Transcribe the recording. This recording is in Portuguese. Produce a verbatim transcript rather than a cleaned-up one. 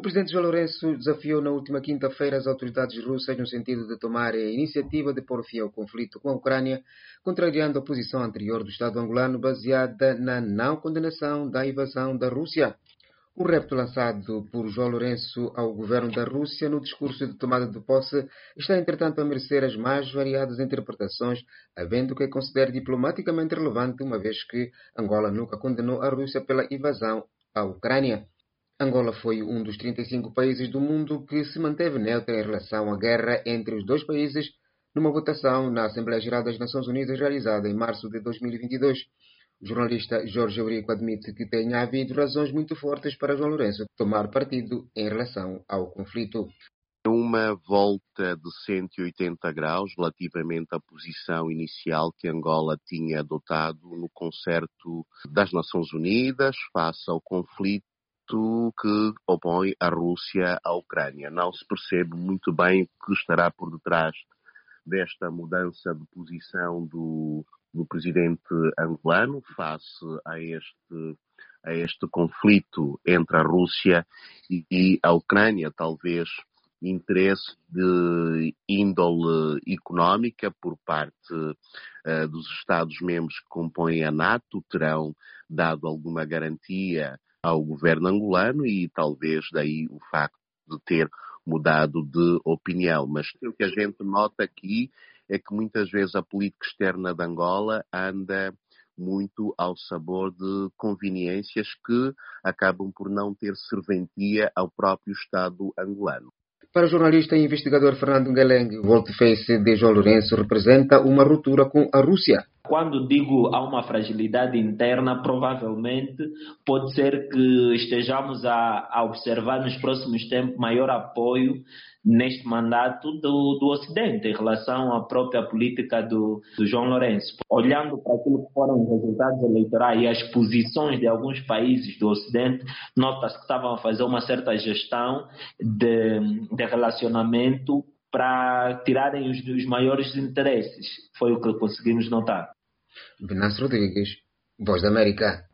presidente João Lourenço desafiou na última quinta-feira as autoridades russas no sentido de tomar a iniciativa de pôr fim ao conflito com a Ucrânia, contrariando a posição anterior do Estado angolano baseada na não condenação da invasão da Rússia. O repto lançado por João Lourenço ao governo da Rússia no discurso de tomada de posse está, entretanto, a merecer as mais variadas interpretações, havendo que considere diplomaticamente relevante, uma vez que Angola nunca condenou a Rússia pela invasão à Ucrânia. Angola foi um dos trinta e cinco países do mundo que se manteve neutro em relação à guerra entre os dois países numa votação na Assembleia Geral das Nações Unidas realizada em março de dois mil e vinte e dois. O jornalista Jorge Eurico admite que tenha havido razões muito fortes para João Lourenço tomar partido em relação ao conflito. Uma volta de cento e oitenta graus relativamente à posição inicial que Angola tinha adotado no concerto das Nações Unidas face ao conflito que opõe a Rússia à Ucrânia. Não se percebe muito bem o que estará por detrás desta mudança de posição do, do presidente angolano face a este, a este conflito entre a Rússia e, e a Ucrânia. Talvez interesse de índole económica por parte uh, dos Estados-membros que compõem a NATO, terão dado alguma garantia ao governo angolano e talvez daí o facto de ter mudado de opinião. Mas o que a gente nota aqui é que muitas vezes a política externa de Angola anda muito ao sabor de conveniências que acabam por não ter serventia ao próprio Estado angolano. Para o jornalista e investigador Fernando Ngeleng, o volte-face de João Lourenço representa uma ruptura com a Rússia. Quando digo há uma fragilidade interna, provavelmente pode ser que estejamos a, a observar nos próximos tempos maior apoio neste mandato do, do Ocidente em relação à própria política do, do João Lourenço. Olhando para aquilo que foram os resultados eleitorais e as posições de alguns países do Ocidente, nota-se que estavam a fazer uma certa gestão de, de relacionamento para tirarem os, os maiores interesses. Foi o que conseguimos notar. Venâncio Rodrigues, Voz da América.